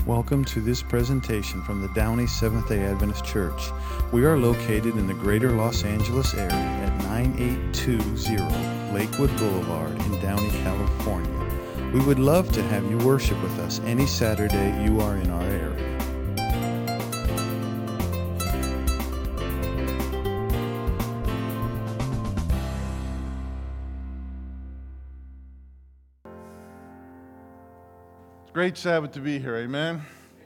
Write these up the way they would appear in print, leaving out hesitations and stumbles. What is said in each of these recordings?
Welcome to this presentation from the Downey Seventh-day Adventist Church. We are located in the greater Los Angeles area at 9820 Lakewood Boulevard in Downey, California. We would love to have you worship with us any Saturday you are in our area. Great Sabbath to be here, amen?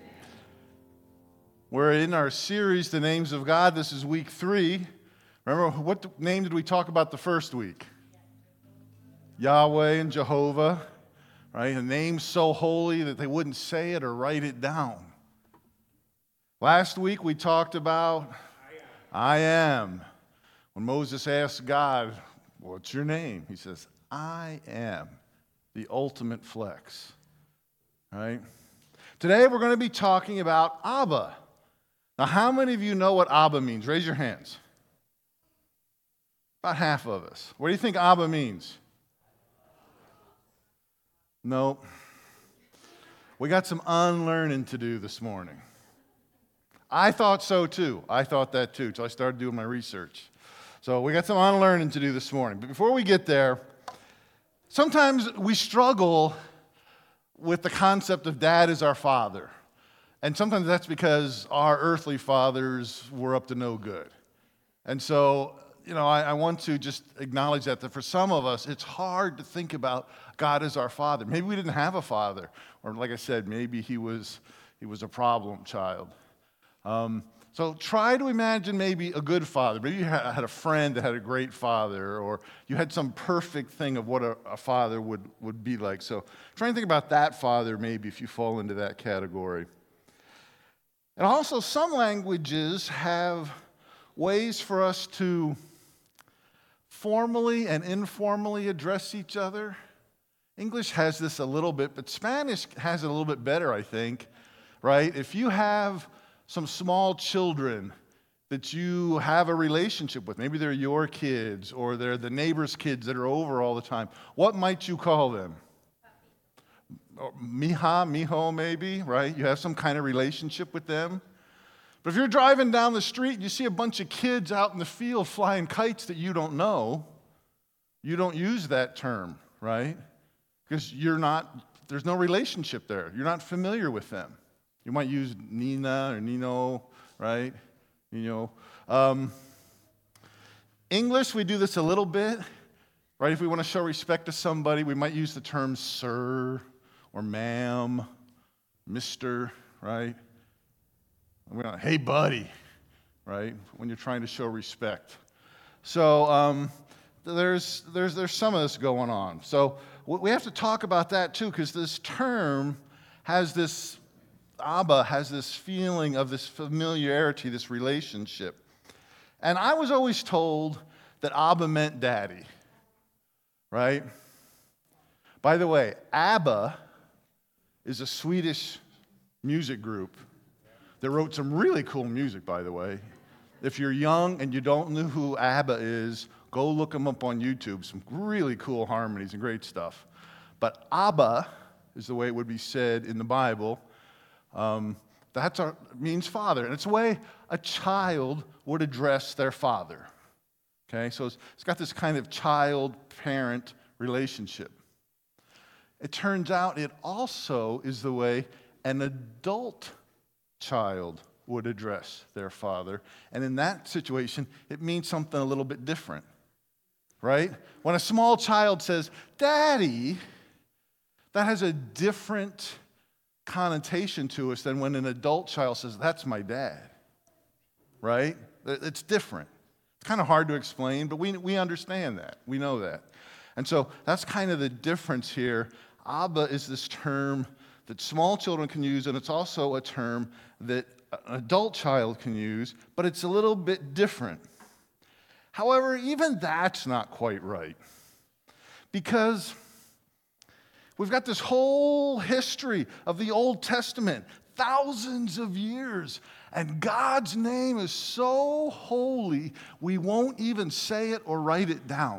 We're in our series, The Names of God. This is week 3. Remember, what name did we talk about the first week? Yahweh and Jehovah, right? A name so holy that they wouldn't say it or write it down. Last week we talked about I am. When Moses asked God, what's your name? He says, I am, the ultimate flex. Right? Today we're going to be talking about Abba. Now, how many of you know what Abba means? Raise your hands. About half of us. What do you think Abba means? No. We got some unlearning to do this morning. I thought so too. I thought that too until I started doing my research. So we got some unlearning to do this morning. But before we get there, sometimes we struggle with the concept of dad as our father. And sometimes that's because our earthly fathers were up to no good. And so, I want to just acknowledge that for some of us, it's hard to think about God as our father. Maybe we didn't have a father. Or like I said, maybe he was a problem child. So try to imagine maybe a good father. Maybe you had a friend that had a great father, or you had some perfect thing of what a father would be like. So try and think about that father maybe if you fall into that category. And also some languages have ways for us to formally and informally address each other. English has this a little bit, but Spanish has it a little bit better, I think, right? If you have some small children that you have a relationship with. Maybe they're your kids or they're the neighbor's kids that are over all the time. What might you call them? Mija, mijo maybe, right? You have some kind of relationship with them. But if you're driving down the street and you see a bunch of kids out in the field flying kites that you don't know, you don't use that term, right? Because there's no relationship there. You're not familiar with them. You might use Nina or Nino, right? English, we do this a little bit, right? If we want to show respect to somebody, we might use the terms sir or ma'am, mister, right? Hey, buddy, right? When you're trying to show respect. So there's some of this going on. So we have to talk about that too, because this term has this. Abba has this feeling of this familiarity, this relationship. And I was always told that Abba meant daddy, right? By the way, ABBA is a Swedish music group that wrote some really cool music, by the way. If you're young and you don't know who ABBA is, go look them up on YouTube. Some really cool harmonies and great stuff. But Abba is the way it would be said in the Bible. Means father, and it's the way a child would address their father. Okay, so it's got this kind of child-parent relationship. It turns out it also is the way an adult child would address their father, and in that situation, it means something a little bit different, right? When a small child says, "Daddy," that has a different connotation to us than when an adult child says, "That's my dad," right? It's different. It's kind of hard to explain, but we understand that. We know that. And so that's kind of the difference here. Abba is this term that small children can use, and it's also a term that an adult child can use, but it's a little bit different. However, even that's not quite right, because we've got this whole history of the Old Testament, thousands of years, and God's name is so holy, we won't even say it or write it down.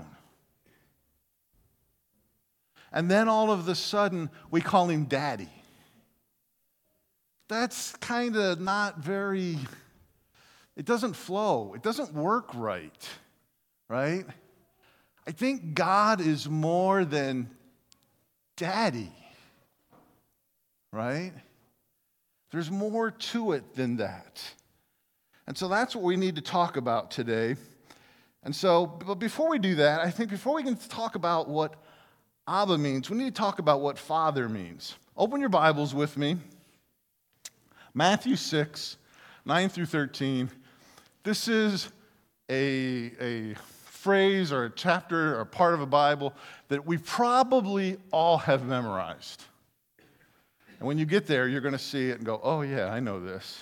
And then all of a sudden, we call him Daddy. that's kind of not very, it doesn't flow. It doesn't work right? I think God is more than daddy, right? There's more to it than that. And so that's what we need to talk about today. And so, but before we do that, I think before we can talk about what Abba means, we need to talk about what Father means. Open your Bibles with me. Matthew 6, 9 through 13. This is a phrase or a chapter or part of a Bible that we probably all have memorized. And when you get there, you're going to see it and go, oh yeah, I know this.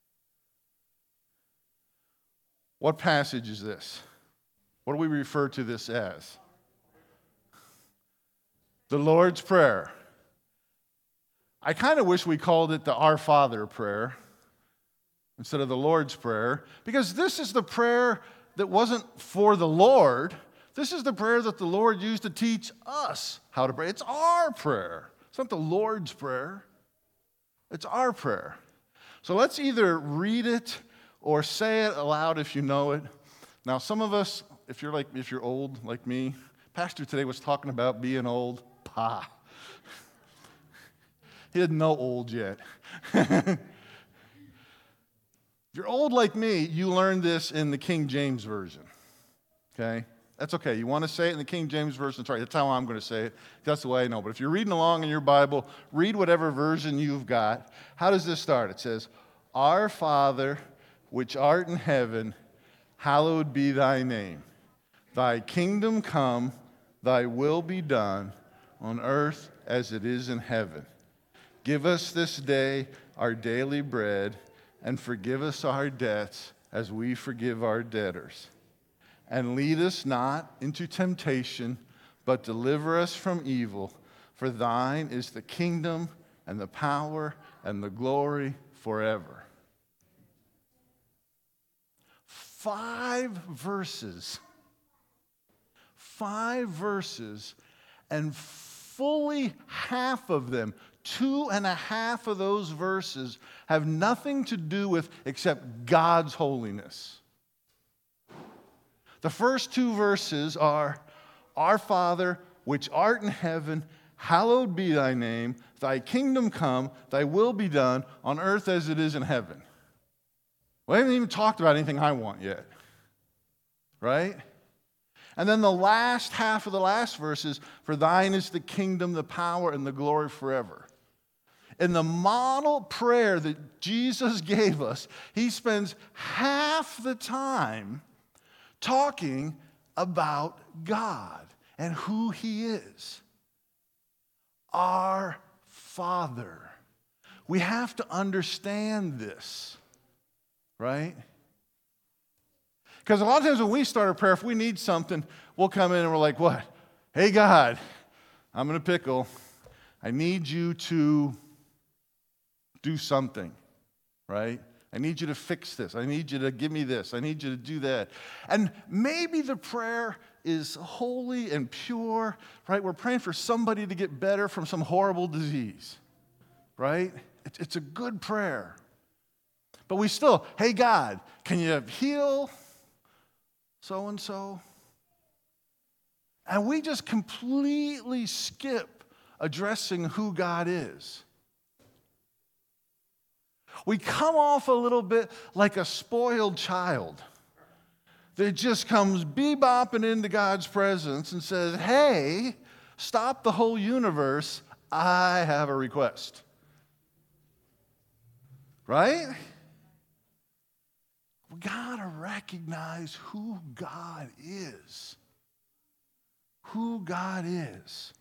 What passage is this? What do we refer to this as? The Lord's Prayer. I kind of wish we called it the Our Father prayer instead of the Lord's Prayer, because this is the prayer that wasn't for the Lord. This is the prayer that the Lord used to teach us how to pray. It's our prayer. It's not the Lord's Prayer. It's our prayer. So let's either read it or say it aloud if you know it. Now, some of us, if you're old like me, Pastor today was talking about being old. He didn't know old yet. If you're old like me, you learned this in the King James Version. Okay? That's okay. You want to say it in the King James Version? Sorry, that's how I'm going to say it. That's the way I know. But if you're reading along in your Bible, read whatever version you've got. How does this start? It says, Our Father, which art in heaven, hallowed be thy name. Thy kingdom come, thy will be done, on earth as it is in heaven. Give us this day our daily bread, and forgive us our debts as we forgive our debtors. And lead us not into temptation, but deliver us from evil. For thine is the kingdom and the power and the glory forever. 5 verses. 5 verses, and fully half of them, 2.5 of those verses, have nothing to do with except God's holiness. The first 2 verses are, Our Father, which art in heaven, hallowed be thy name, thy kingdom come, thy will be done, on earth as it is in heaven. We haven't even talked about anything I want yet, right? And then the last half of the last verse is, For thine is the kingdom, the power, and the glory forever. In the model prayer that Jesus gave us, he spends half the time talking about God and who he is. Our Father. We have to understand this, right? Because a lot of times when we start a prayer, if we need something, we'll come in and we're like, what? Hey, God, I'm in a pickle. I need you to do something, right? I need you to fix this. I need you to give me this. I need you to do that. And maybe the prayer is holy and pure, right? We're praying for somebody to get better from some horrible disease, right? It's a good prayer. But we still, hey, God, can you heal so-and-so? And we just completely skip addressing who God is. We come off a little bit like a spoiled child that just comes bebopping into God's presence and says, hey, stop the whole universe. I have a request. Right? We got to recognize who God is. Who God is.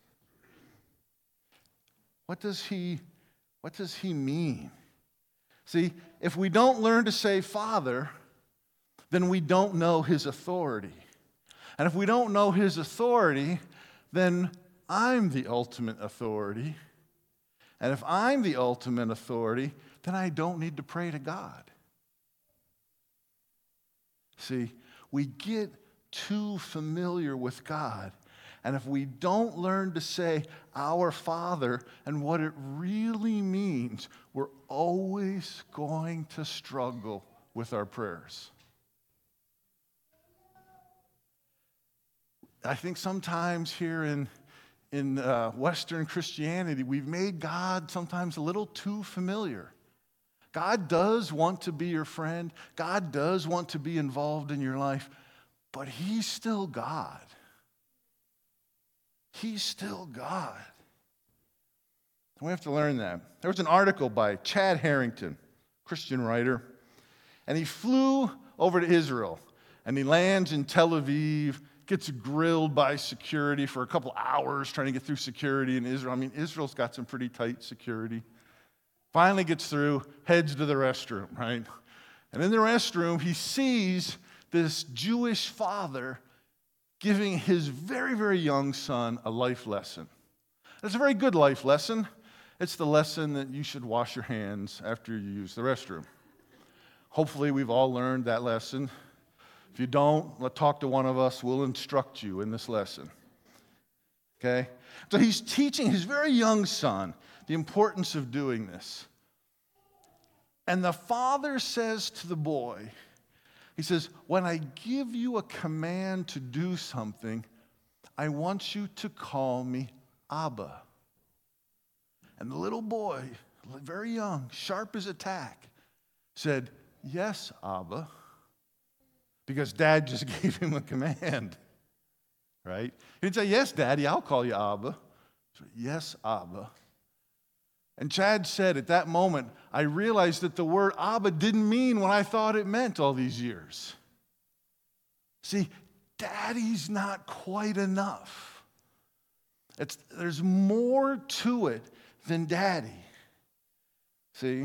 What does he mean? See, if we don't learn to say Father, then we don't know his authority. And if we don't know his authority, then I'm the ultimate authority. And if I'm the ultimate authority, then I don't need to pray to God. See, we get too familiar with God, And if we don't learn to say our Father and what it really means, we're always going to struggle with our prayers. I think sometimes here in Western Christianity, we've made God sometimes a little too familiar. God does want to be your friend. God does want to be involved in your life, but He's still God. He's still God. And we have to learn that. There was an article by Chad Harrington, Christian writer, and he flew over to Israel, and he lands in Tel Aviv, gets grilled by security for a couple hours trying to get through security in Israel. I mean, Israel's got some pretty tight security. Finally gets through, heads to the restroom, right? And in the restroom, he sees this Jewish father giving his very, very young son a life lesson. It's a very good life lesson. It's the lesson that you should wash your hands after you use the restroom. Hopefully, we've all learned that lesson. If you don't, talk to one of us. We'll instruct you in this lesson. Okay? So he's teaching his very young son the importance of doing this. And the father says to the boy, he says, when I give you a command to do something, I want you to call me Abba. And the little boy, very young, sharp as a tack, said, yes, Abba. Because Dad just gave him a command, right? He didn't say, yes, Daddy, I'll call you Abba. He said, yes, Abba. And Chad said, at that moment, I realized that the word Abba didn't mean what I thought it meant all these years. See, Daddy's not quite enough. There's more to it than Daddy. See?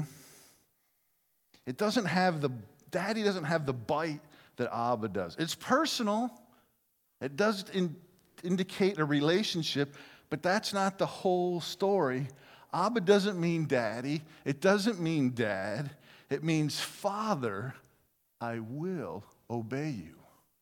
Daddy doesn't have the bite that Abba does. It's personal. It does indicate a relationship, but that's not the whole story. Abba doesn't mean daddy. It doesn't mean dad. It means Father, I will obey you.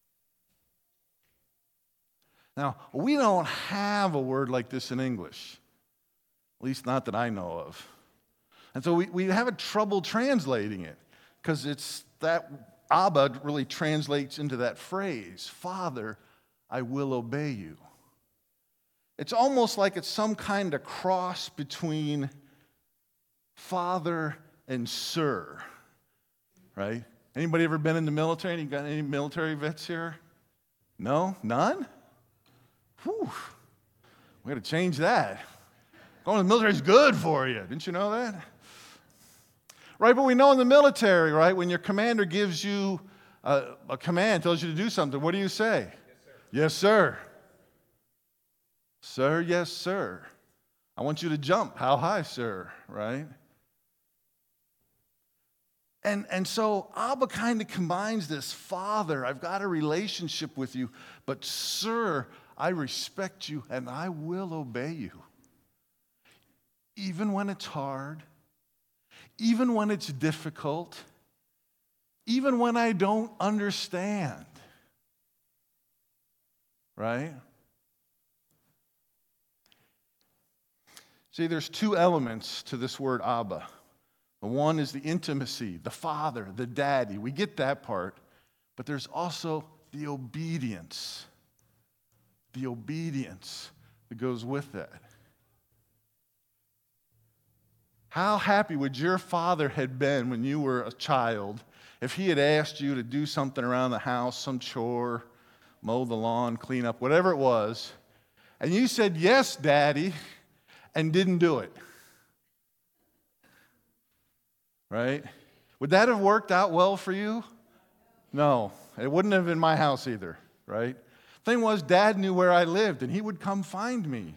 Now, we don't have a word like this in English, at least not that I know of. And so we have a trouble translating it because it's that Abba really translates into that phrase, Father, I will obey you. It's almost like it's some kind of cross between father and sir, right? Anybody ever been in the military? You got any military vets here? No? None? Whew. We got to change that. Going to the military is good for you. Didn't you know that? Right, but we know in the military, right, when your commander gives you a command, tells you to do something, what do you say? Yes, sir. Sir, yes, sir. I want you to jump. How high, sir? Right? And so Abba kind of combines this, Father, I've got a relationship with you, but sir, I respect you and I will obey you. Even when it's hard, even when it's difficult, even when I don't understand. Right? See, there's two elements to this word Abba. The one is the intimacy, the father, the daddy. We get that part. But there's also the obedience. The obedience that goes with that. How happy would your father have been when you were a child if he had asked you to do something around the house, some chore, mow the lawn, clean up, whatever it was, and you said, yes, Daddy, and didn't do it? Right? Would that have worked out well for you? No, it wouldn't have in my house either, right? Thing was, Dad knew where I lived, and he would come find me.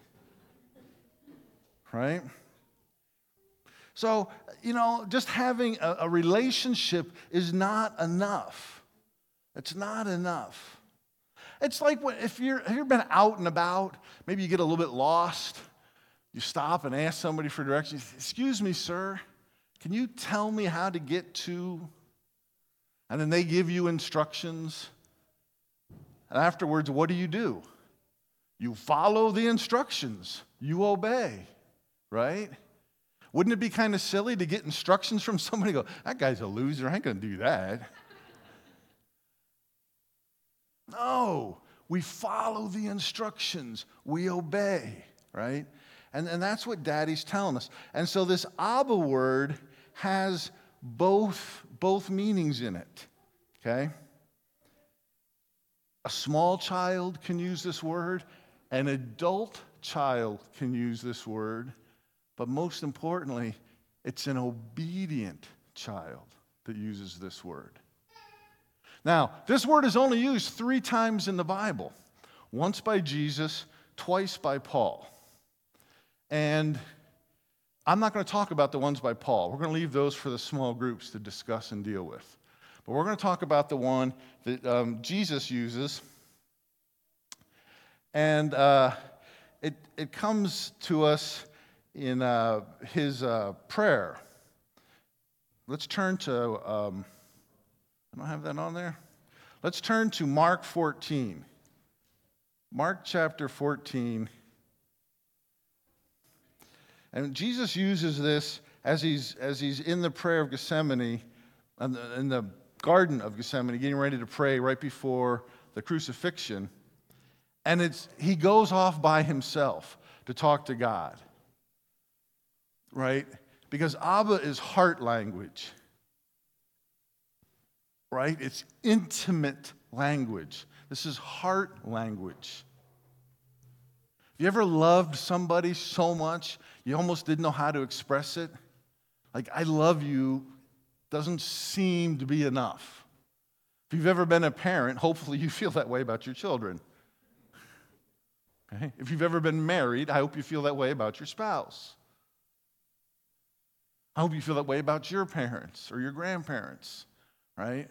Right? So, just having a relationship is not enough. It's not enough. It's like if you've been out and about, maybe you get a little bit lost, you stop and ask somebody for directions. Excuse me, sir, can you tell me how to get to? And then they give you instructions. And afterwards, what do? You follow the instructions. You obey, right? Wouldn't it be kind of silly to get instructions from somebody and go, that guy's a loser, I ain't going to do that. No, we follow the instructions. We obey, right? And that's what Daddy's telling us. And so this Abba word has both meanings in it, okay? A small child can use this word. An adult child can use this word. But most importantly, it's an obedient child that uses this word. Now, this word is only used 3 times in the Bible. Once by Jesus, twice by Paul. And I'm not going to talk about the ones by Paul. We're going to leave those for the small groups to discuss and deal with. But we're going to talk about the one that Jesus uses. And it comes to us in his prayer. Let's turn to, I don't have that on there. Let's turn to Mark 14. Mark chapter 14. And Jesus uses this as he's in the prayer of Gethsemane, in the Garden of Gethsemane, getting ready to pray right before the crucifixion. And he goes off by himself to talk to God, right? Because Abba is heart language, right? It's intimate language. This is heart language. Have you ever loved somebody so much you almost didn't know how to express it? Like, I love you doesn't seem to be enough. If you've ever been a parent, hopefully you feel that way about your children. Okay? If you've ever been married, I hope you feel that way about your spouse. I hope you feel that way about your parents or your grandparents, right?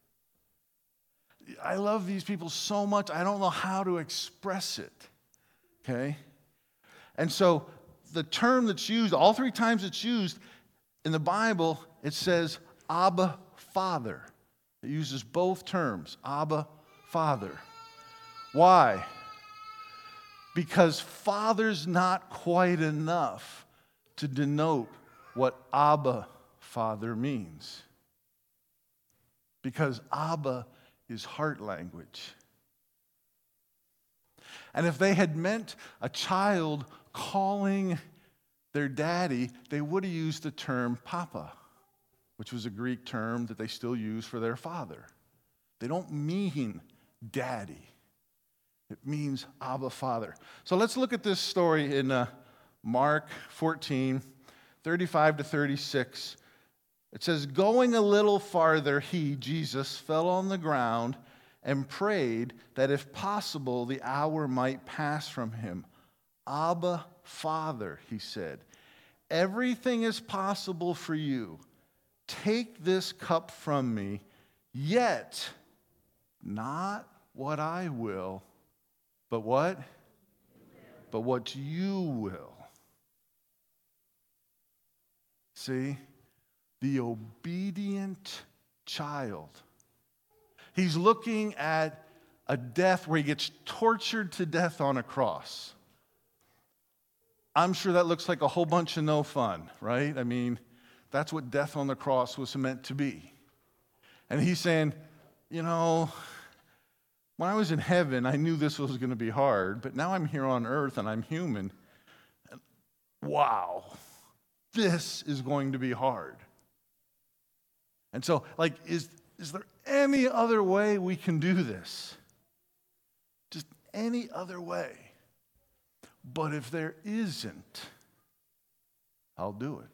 I love these people so much, I don't know how to express it, okay? And so the term that's used, all 3 times it's used in the Bible, it says Abba, Father. It uses both terms, Abba, Father. Why? Because Father's not quite enough to denote what Abba, Father means. Because Abba is heart language. And if they had meant a child calling their daddy, they would have used the term Papa, which was a Greek term that they still use for their father. They don't mean daddy. It means Abba, Father. So let's look at this story in Mark 14, 35 to 36. It says, going a little farther, he, Jesus, fell on the ground and prayed that if possible the hour might pass from him. Abba, Father, he said, everything is possible for you. Take this cup from me, yet not what I will, but what? But what you will. See? The obedient child. He's looking at a death where he gets tortured to death on a cross. I'm sure that looks like a whole bunch of no fun, right? I mean, that's what death on the cross was meant to be. And he's saying, you know, when I was in heaven, I knew this was going to be hard, but now I'm here on earth and I'm human. And wow, this is going to be hard. And so, like, is there any other way we can do this? Just any other way. But if there isn't, I'll do it.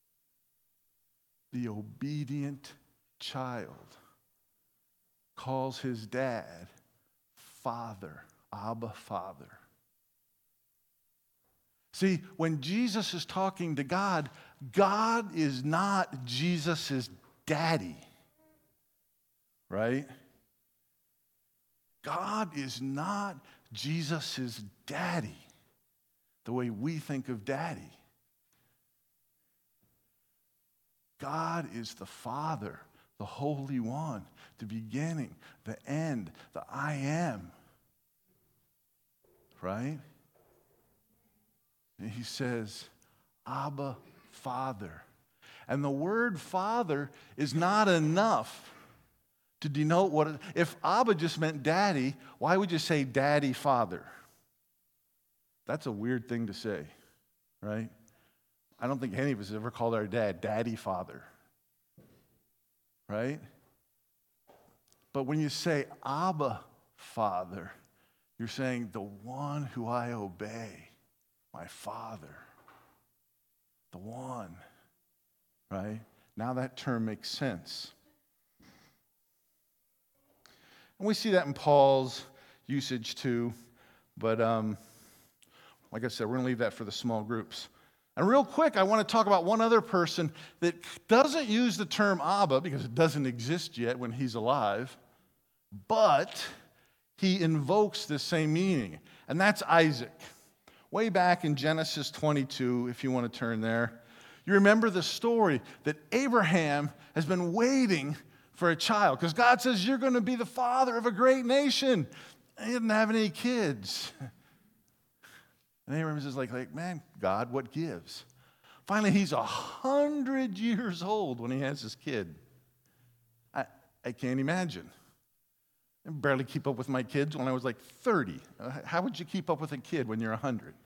The obedient child calls his dad Father, Abba, Father. See, when Jesus is talking to God, God is not Jesus' daddy, right? God is not Jesus' daddy the way we think of daddy. God is the Father, the Holy One, the beginning, the end, the I am. right? And he says, Abba, Father. And the word Father is not enough to denote what it, if Abba just meant daddy, why would you say daddy, Father? That's a weird thing to say, right? I don't think any of us ever called our dad daddy, Father, right? But when you say Abba, Father, you're saying the one who I obey, my Father, the one, right? Now that term makes sense. And we see that in Paul's usage too, but like I said, we're going to leave that for the small groups. And real quick, I want to talk about one other person that doesn't use the term Abba because it doesn't exist yet when he's alive, but he invokes the same meaning, and that's Isaac. Way back in Genesis 22, if you want to turn there, you remember the story that Abraham has been waiting for a child because God says, you're going to be the father of a great nation. And he didn't have any kids. And Abraham is like, man, God, what gives? Finally, he's 100 years old when he has his kid. I can't imagine. I barely keep up with my kids when I was like 30. How would you keep up with a kid when you're 100?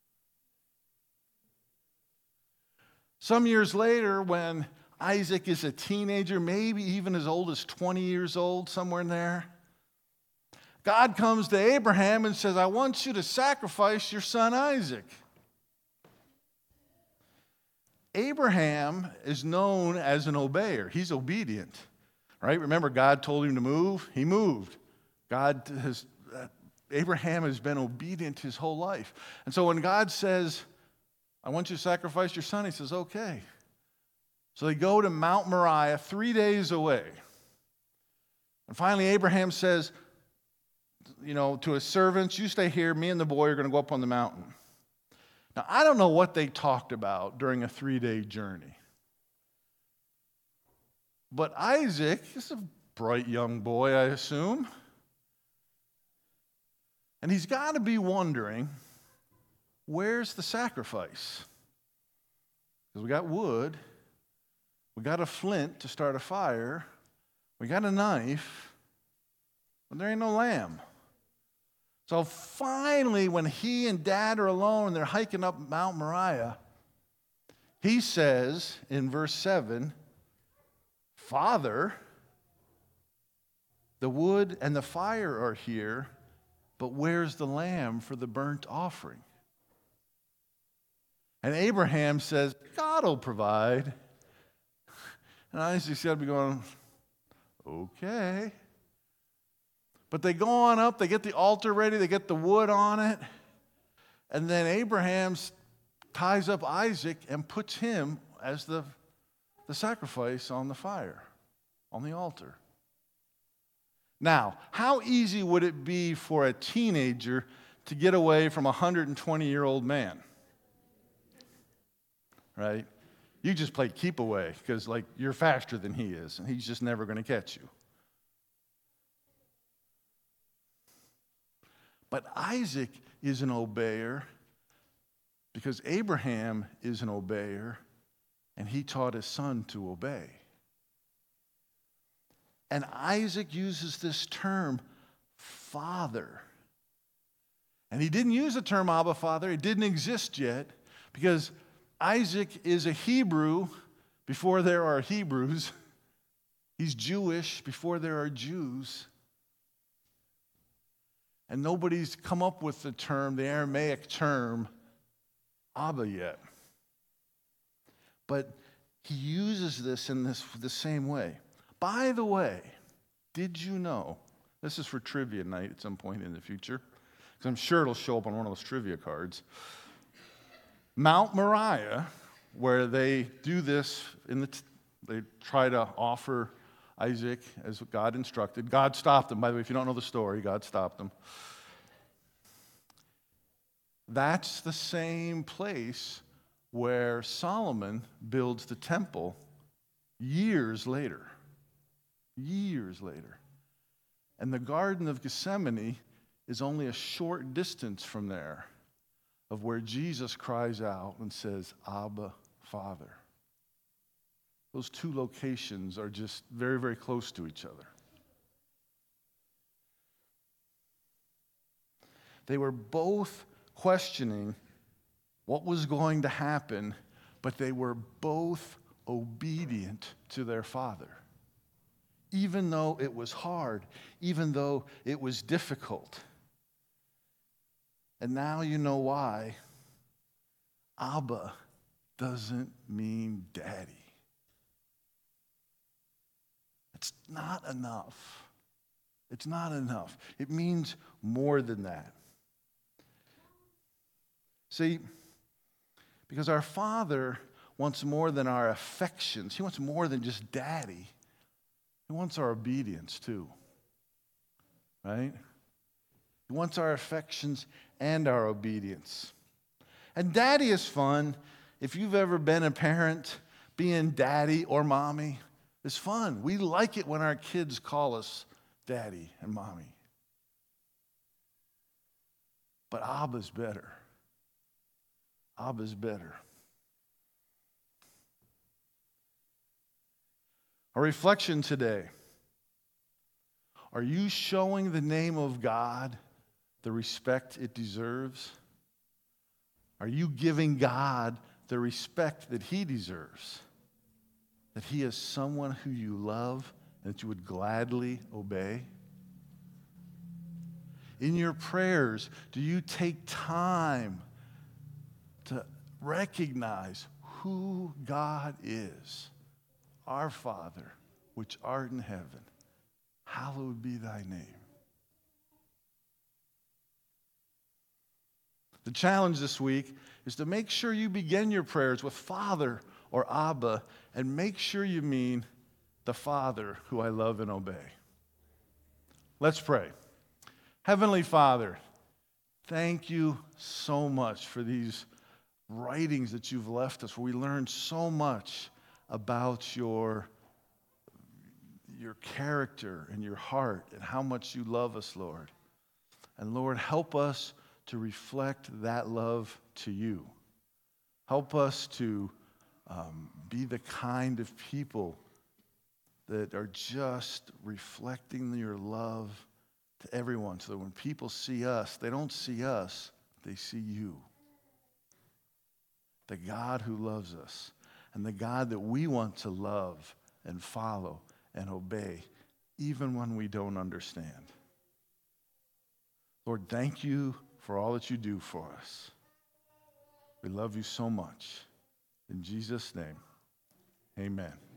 Some years later, when Isaac is a teenager, maybe even as old as 20 years old, somewhere in there, God comes to Abraham and says, I want you to sacrifice your son Isaac. Abraham is known as an obeyer. He's obedient, right? Remember, God told him to move. He moved. Abraham has been obedient his whole life. And so when God says, I want you to sacrifice your son, he says, okay. So they go to Mount Moriah, 3 days away. And finally, Abraham says, to his servants, you stay here, me and the boy are going to go up on the mountain. Now, I don't know what they talked about during a 3-day journey. But Isaac is a bright young boy, I assume. And he's got to be wondering, where's the sacrifice? Because we got wood, we got a flint to start a fire, we got a knife, but there ain't no lamb. So finally, when he and Dad are alone and they're hiking up Mount Moriah, he says in verse 7, Father, the wood and the fire are here, but where's the lamb for the burnt offering? And Abraham says, God will provide. And Isaac's got to be going, okay. But they go on up, they get the altar ready, they get the wood on it, and then Abraham ties up Isaac and puts him as the sacrifice on the fire, on the altar. Now, how easy would it be for a teenager to get away from a 120-year-old man? Right? You just play keep away because you're faster than he is, and he's just never going to catch you. But Isaac is an obeyer because Abraham is an obeyer, and he taught his son to obey. And Isaac uses this term, father. And he didn't use the term Abba, Father. It didn't exist yet because Isaac is a Hebrew before there are Hebrews. He's Jewish before there are Jews. And nobody's come up with the Aramaic term, Abba yet. But he uses this in the same way. By the way, did you know, this is for trivia night at some point in the future, because I'm sure it'll show up on one of those trivia cards. Mount Moriah, where they do this, they try to offer Isaac as God instructed. God stopped them. By the way, if you don't know the story, God stopped them. That's the same place where Solomon builds the temple years later. Years later. And the Garden of Gethsemane is only a short distance from there of where Jesus cries out and says, Abba, Father. Those two locations are just very, very close to each other. They were both questioning what was going to happen, but they were both obedient to their Father. Even though it was hard, even though it was difficult. And now you know why. Abba doesn't mean daddy. It's not enough. It's not enough. It means more than that. See, because our Father wants more than our affections. He wants more than just daddy. He wants our obedience too. Right? He wants our affections and our obedience. And daddy is fun. If you've ever been a parent, being daddy or mommy is fun. We like it when our kids call us daddy and mommy. But Abba's better. Abba's better. A reflection today. Are you showing the name of God the respect it deserves? Are you giving God the respect that He deserves? That He is someone who you love and that you would gladly obey? In your prayers, do you take time to recognize who God is? Our Father, which art in heaven, hallowed be thy name. The challenge this week is to make sure you begin your prayers with Father or Abba, and make sure you mean the Father who I love and obey. Let's pray. Heavenly Father, thank you so much for these writings that you've left us, where we learn so much about your character and your heart and how much you love us, Lord. And Lord, help us to reflect that love to you. Help us to be the kind of people that are just reflecting your love to everyone, so that when people see us, they don't see us, they see you. The God who loves us, and the God that we want to love and follow and obey, even when we don't understand. Lord, thank you for all that you do for us. We love you so much. In Jesus' name, amen.